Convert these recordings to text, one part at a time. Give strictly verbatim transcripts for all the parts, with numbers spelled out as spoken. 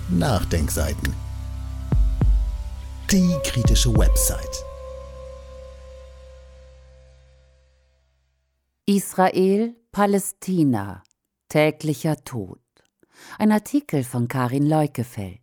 Nachdenkseiten. Die kritische Website. Israel, Palästina. Täglicher Tod. Ein Artikel von Karin Leukefeld.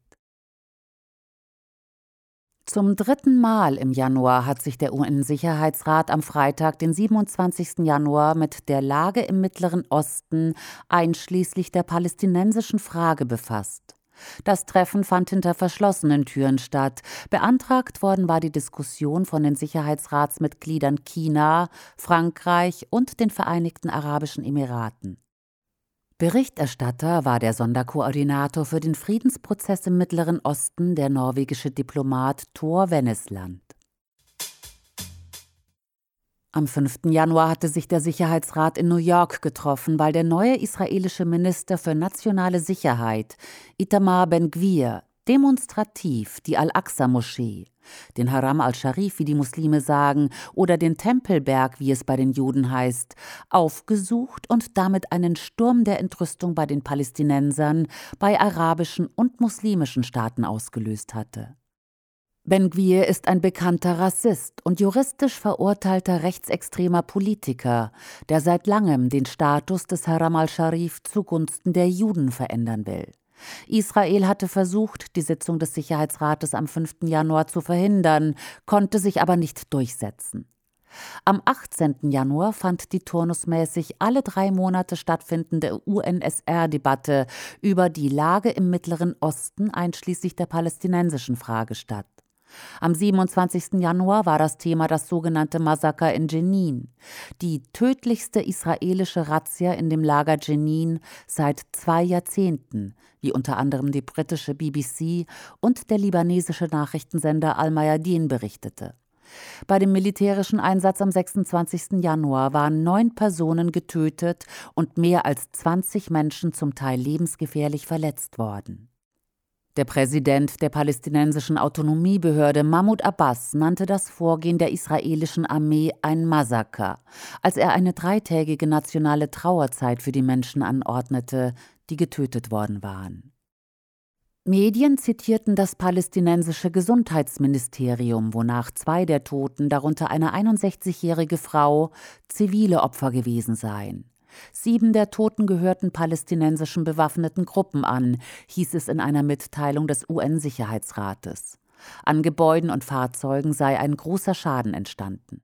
Zum dritten Mal im Januar hat sich der U N-Sicherheitsrat am Freitag, den siebenundzwanzigsten Januar, mit der Lage im Mittleren Osten einschließlich der palästinensischen Frage befasst. Das Treffen fand hinter verschlossenen Türen statt. Beantragt worden war die Diskussion von den Sicherheitsratsmitgliedern China, Frankreich und den Vereinigten Arabischen Emiraten. Berichterstatter war der Sonderkoordinator für den Friedensprozess im Mittleren Osten, der norwegische Diplomat Tor Wennesland. Am fünften Januar hatte sich der Sicherheitsrat in New York getroffen, weil der neue israelische Minister für nationale Sicherheit, Itamar Ben-Gvir, demonstrativ die Al-Aqsa-Moschee, den Haram al-Sharif, wie die Muslime sagen, oder den Tempelberg, wie es bei den Juden heißt, aufgesucht und damit einen Sturm der Entrüstung bei den Palästinensern, bei arabischen und muslimischen Staaten ausgelöst hatte. Ben-Gvir ist ein bekannter Rassist und juristisch verurteilter rechtsextremer Politiker, der seit langem den Status des Haram al-Sharif zugunsten der Juden verändern will. Israel hatte versucht, die Sitzung des Sicherheitsrates am fünften Januar zu verhindern, konnte sich aber nicht durchsetzen. Am achtzehnten Januar fand die turnusmäßig alle drei Monate stattfindende U N S R-Debatte über die Lage im Mittleren Osten einschließlich der palästinensischen Frage statt. Am siebenundzwanzigsten Januar war das Thema das sogenannte Massaker in Jenin, die tödlichste israelische Razzia in dem Lager Jenin seit zwei Jahrzehnten, wie unter anderem die britische B B C und der libanesische Nachrichtensender Al-Mayadin berichtete. Bei dem militärischen Einsatz am sechsundzwanzigsten Januar waren neun Personen getötet und mehr als zwanzig Menschen zum Teil lebensgefährlich verletzt worden. Der Präsident der palästinensischen Autonomiebehörde Mahmoud Abbas nannte das Vorgehen der israelischen Armee ein Massaker, als er eine dreitägige nationale Trauerzeit für die Menschen anordnete, die getötet worden waren. Medien zitierten das palästinensische Gesundheitsministerium, wonach zwei der Toten, darunter eine einundsechzigjährige Frau, zivile Opfer gewesen seien. Sieben der Toten gehörten palästinensischen bewaffneten Gruppen an, hieß es in einer Mitteilung des U N-Sicherheitsrates. An Gebäuden und Fahrzeugen sei ein großer Schaden entstanden.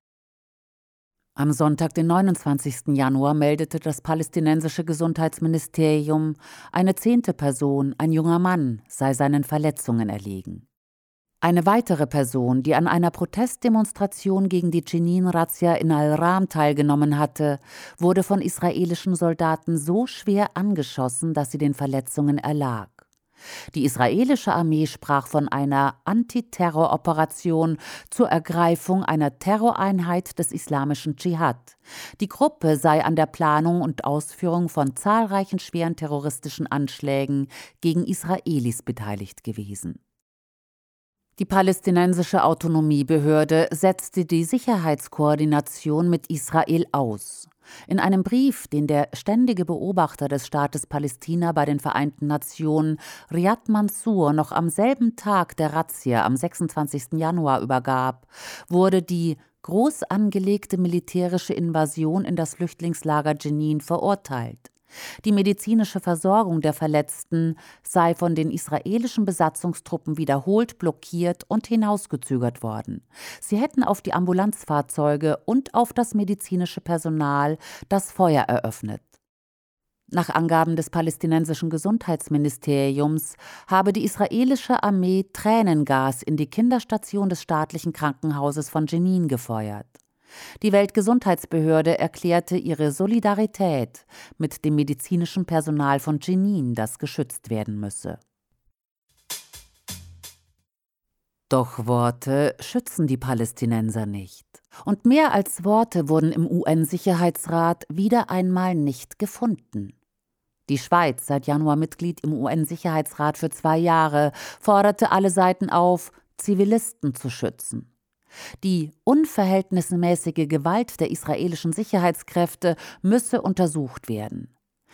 Am Sonntag, den neunundzwanzigsten Januar, meldete das palästinensische Gesundheitsministerium, eine zehnte Person, ein junger Mann, sei seinen Verletzungen erlegen. Eine weitere Person, die an einer Protestdemonstration gegen die Jenin-Razzia in Al-Ram teilgenommen hatte, wurde von israelischen Soldaten so schwer angeschossen, dass sie den Verletzungen erlag. Die israelische Armee sprach von einer Antiterroroperation zur Ergreifung einer Terroreinheit des islamischen Dschihad. Die Gruppe sei an der Planung und Ausführung von zahlreichen schweren terroristischen Anschlägen gegen Israelis beteiligt gewesen. Die palästinensische Autonomiebehörde setzte die Sicherheitskoordination mit Israel aus. In einem Brief, den der ständige Beobachter des Staates Palästina bei den Vereinten Nationen, Riyad Mansour, noch am selben Tag der Razzia am sechsundzwanzigsten Januar übergab, wurde die groß angelegte militärische Invasion in das Flüchtlingslager Jenin verurteilt. Die medizinische Versorgung der Verletzten sei von den israelischen Besatzungstruppen wiederholt blockiert und hinausgezögert worden. Sie hätten auf die Ambulanzfahrzeuge und auf das medizinische Personal das Feuer eröffnet. Nach Angaben des palästinensischen Gesundheitsministeriums habe die israelische Armee Tränengas in die Kinderstation des staatlichen Krankenhauses von Jenin gefeuert. Die Weltgesundheitsbehörde erklärte ihre Solidarität mit dem medizinischen Personal von Jenin, das geschützt werden müsse. Doch Worte schützen die Palästinenser nicht. Und mehr als Worte wurden im U N-Sicherheitsrat wieder einmal nicht gefunden. Die Schweiz, seit Januar Mitglied im U N-Sicherheitsrat für zwei Jahre, forderte alle Seiten auf, Zivilisten zu schützen. Die unverhältnismäßige Gewalt der israelischen Sicherheitskräfte müsse untersucht werden.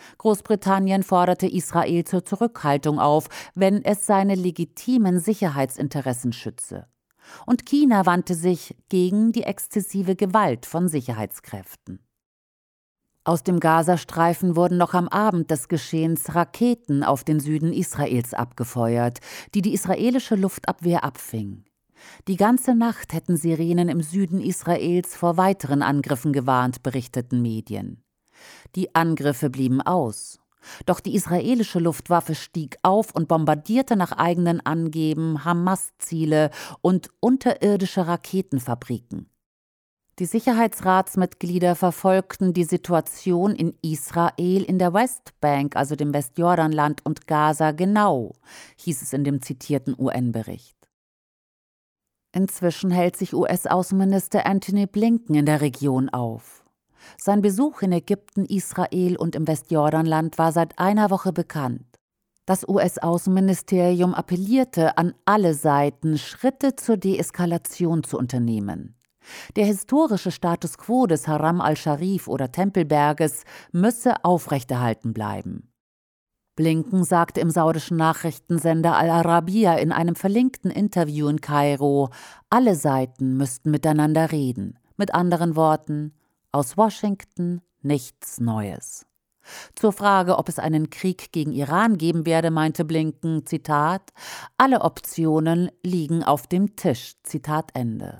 Großbritannien forderte Israel zur Zurückhaltung auf, wenn es seine legitimen Sicherheitsinteressen schütze. Und China wandte sich gegen die exzessive Gewalt von Sicherheitskräften. Aus dem Gazastreifen wurden noch am Abend des Geschehens Raketen auf den Süden Israels abgefeuert, die die israelische Luftabwehr abfing. Die ganze Nacht hätten Sirenen im Süden Israels vor weiteren Angriffen gewarnt, berichteten Medien. Die Angriffe blieben aus. Doch die israelische Luftwaffe stieg auf und bombardierte nach eigenen Angeben Hamas-Ziele und unterirdische Raketenfabriken. Die Sicherheitsratsmitglieder verfolgten die Situation in Israel, in der Westbank, also dem Westjordanland und Gaza genau, hieß es in dem zitierten U N-Bericht. Inzwischen hält sich U S-Außenminister Antony Blinken in der Region auf. Sein Besuch in Ägypten, Israel und im Westjordanland war seit einer Woche bekannt. Das U S-Außenministerium appellierte an alle Seiten, Schritte zur Deeskalation zu unternehmen. Der historische Status quo des Haram al-Sharif oder Tempelberges müsse aufrechterhalten bleiben. Blinken sagte im saudischen Nachrichtensender Al-Arabiya in einem verlinkten Interview in Kairo, alle Seiten müssten miteinander reden. Mit anderen Worten, aus Washington nichts Neues. Zur Frage, ob es einen Krieg gegen Iran geben werde, meinte Blinken, Zitat, alle Optionen liegen auf dem Tisch, Zitat Ende.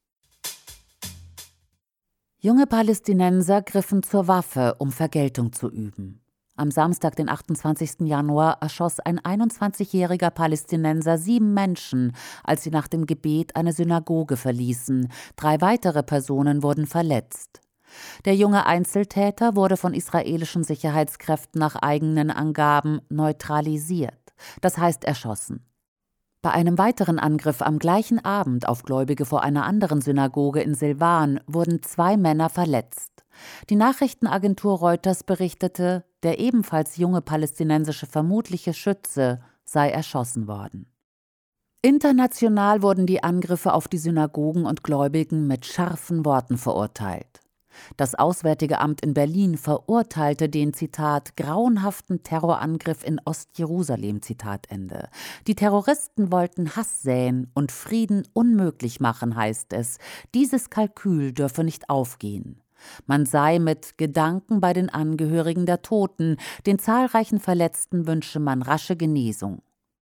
Junge Palästinenser griffen zur Waffe, um Vergeltung zu üben. Am Samstag, den achtundzwanzigsten Januar, erschoss ein einundzwanzigjähriger Palästinenser sieben Menschen, als sie nach dem Gebet eine Synagoge verließen. Drei weitere Personen wurden verletzt. Der junge Einzeltäter wurde von israelischen Sicherheitskräften nach eigenen Angaben neutralisiert, das heißt erschossen. Bei einem weiteren Angriff am gleichen Abend auf Gläubige vor einer anderen Synagoge in Silwan wurden zwei Männer verletzt. Die Nachrichtenagentur Reuters berichtete, der ebenfalls junge palästinensische vermutliche Schütze sei erschossen worden. International wurden die Angriffe auf die Synagogen und Gläubigen mit scharfen Worten verurteilt. Das Auswärtige Amt in Berlin verurteilte den, Zitat, grauenhaften Terrorangriff in Ostjerusalem, Zitat Ende. Die Terroristen wollten Hass säen und Frieden unmöglich machen, heißt es. Dieses Kalkül dürfe nicht aufgehen. Man sei mit Gedanken bei den Angehörigen der Toten, den zahlreichen Verletzten wünsche man rasche Genesung.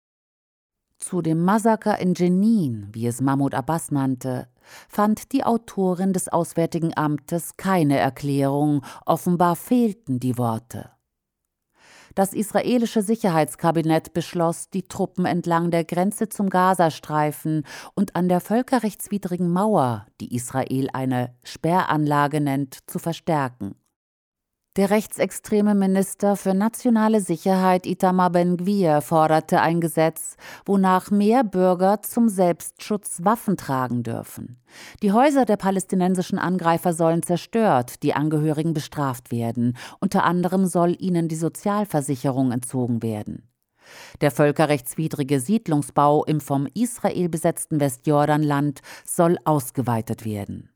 Zu dem Massaker in Jenin, wie es Mahmoud Abbas nannte, fand die Autorin des Auswärtigen Amtes keine Erklärung, offenbar fehlten die Worte. Das israelische Sicherheitskabinett beschloss, die Truppen entlang der Grenze zum Gazastreifen und an der völkerrechtswidrigen Mauer, die Israel eine Sperranlage nennt, zu verstärken. Der rechtsextreme Minister für nationale Sicherheit Itamar Ben-Gvir forderte ein Gesetz, wonach mehr Bürger zum Selbstschutz Waffen tragen dürfen. Die Häuser der palästinensischen Angreifer sollen zerstört, die Angehörigen bestraft werden. Unter anderem soll ihnen die Sozialversicherung entzogen werden. Der völkerrechtswidrige Siedlungsbau im vom Israel besetzten Westjordanland soll ausgeweitet werden.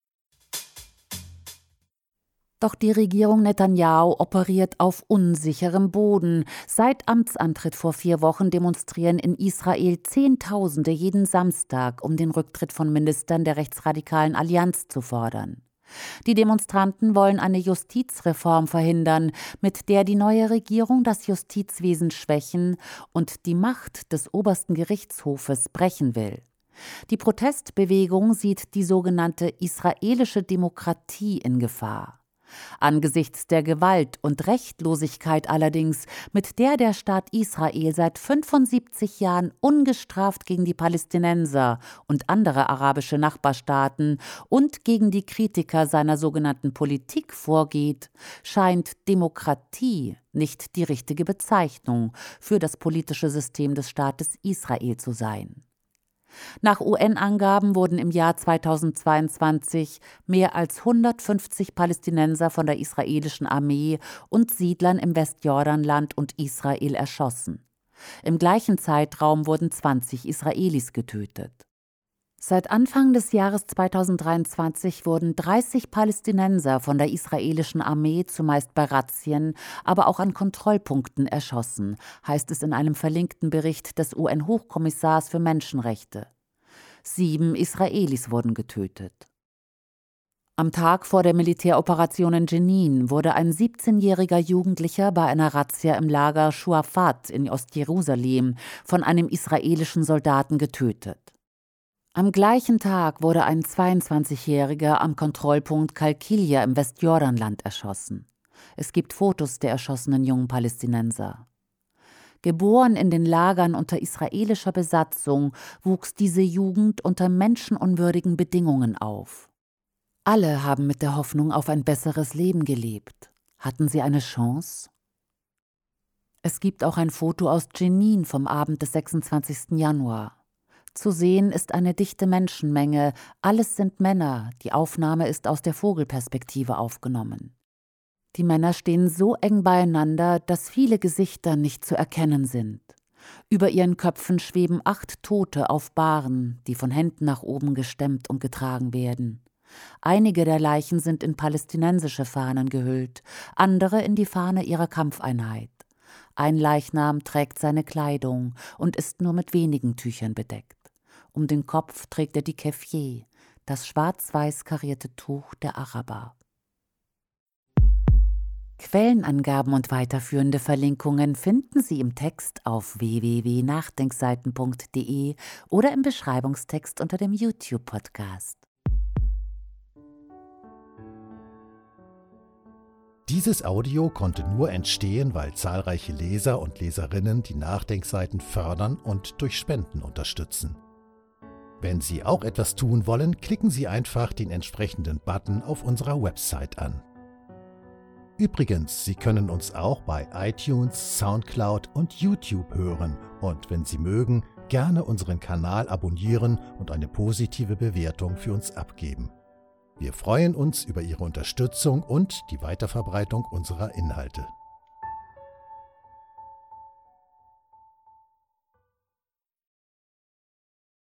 Doch die Regierung Netanjahu operiert auf unsicherem Boden. Seit Amtsantritt vor vier Wochen demonstrieren in Israel Zehntausende jeden Samstag, um den Rücktritt von Ministern der rechtsradikalen Allianz zu fordern. Die Demonstranten wollen eine Justizreform verhindern, mit der die neue Regierung das Justizwesen schwächen und die Macht des obersten Gerichtshofes brechen will. Die Protestbewegung sieht die sogenannte israelische Demokratie in Gefahr. Angesichts der Gewalt und Rechtlosigkeit allerdings, mit der der Staat Israel seit fünfundsiebzig Jahren ungestraft gegen die Palästinenser und andere arabische Nachbarstaaten und gegen die Kritiker seiner sogenannten Politik vorgeht, scheint Demokratie nicht die richtige Bezeichnung für das politische System des Staates Israel zu sein. Nach U N-Angaben wurden im Jahr zweitausendzweiundzwanzig mehr als hundertfünfzig Palästinenser von der israelischen Armee und Siedlern im Westjordanland und Israel erschossen. Im gleichen Zeitraum wurden zwanzig Israelis getötet. Seit Anfang des Jahres zweitausenddreiundzwanzig wurden dreißig Palästinenser von der israelischen Armee zumeist bei Razzien, aber auch an Kontrollpunkten erschossen, heißt es in einem verlinkten Bericht des U N-Hochkommissars für Menschenrechte. Sieben Israelis wurden getötet. Am Tag vor der Militäroperation in Jenin wurde ein siebzehnjähriger Jugendlicher bei einer Razzia im Lager Shuafat in Ostjerusalem von einem israelischen Soldaten getötet. Am gleichen Tag wurde ein zweiundzwanzigjähriger am Kontrollpunkt Kalkilia im Westjordanland erschossen. Es gibt Fotos der erschossenen jungen Palästinenser. Geboren in den Lagern unter israelischer Besatzung, wuchs diese Jugend unter menschenunwürdigen Bedingungen auf. Alle haben mit der Hoffnung auf ein besseres Leben gelebt. Hatten sie eine Chance? Es gibt auch ein Foto aus Jenin vom Abend des sechsundzwanzigsten Januar. Zu sehen ist eine dichte Menschenmenge, alles sind Männer, die Aufnahme ist aus der Vogelperspektive aufgenommen. Die Männer stehen so eng beieinander, dass viele Gesichter nicht zu erkennen sind. Über ihren Köpfen schweben acht Tote auf Bahren, die von Händen nach oben gestemmt und getragen werden. Einige der Leichen sind in palästinensische Fahnen gehüllt, andere in die Fahne ihrer Kampfeinheit. Ein Leichnam trägt seine Kleidung und ist nur mit wenigen Tüchern bedeckt. Um den Kopf trägt er die Keffiyeh, das schwarz-weiß karierte Tuch der Araber. Quellenangaben und weiterführende Verlinkungen finden Sie im Text auf w w w punkt nachdenkseiten punkt d e oder im Beschreibungstext unter dem YouTube-Podcast. Dieses Audio konnte nur entstehen, weil zahlreiche Leser und Leserinnen die Nachdenkseiten fördern und durch Spenden unterstützen. Wenn Sie auch etwas tun wollen, klicken Sie einfach den entsprechenden Button auf unserer Website an. Übrigens, Sie können uns auch bei iTunes, Soundcloud und YouTube hören und wenn Sie mögen, gerne unseren Kanal abonnieren und eine positive Bewertung für uns abgeben. Wir freuen uns über Ihre Unterstützung und die Weiterverbreitung unserer Inhalte.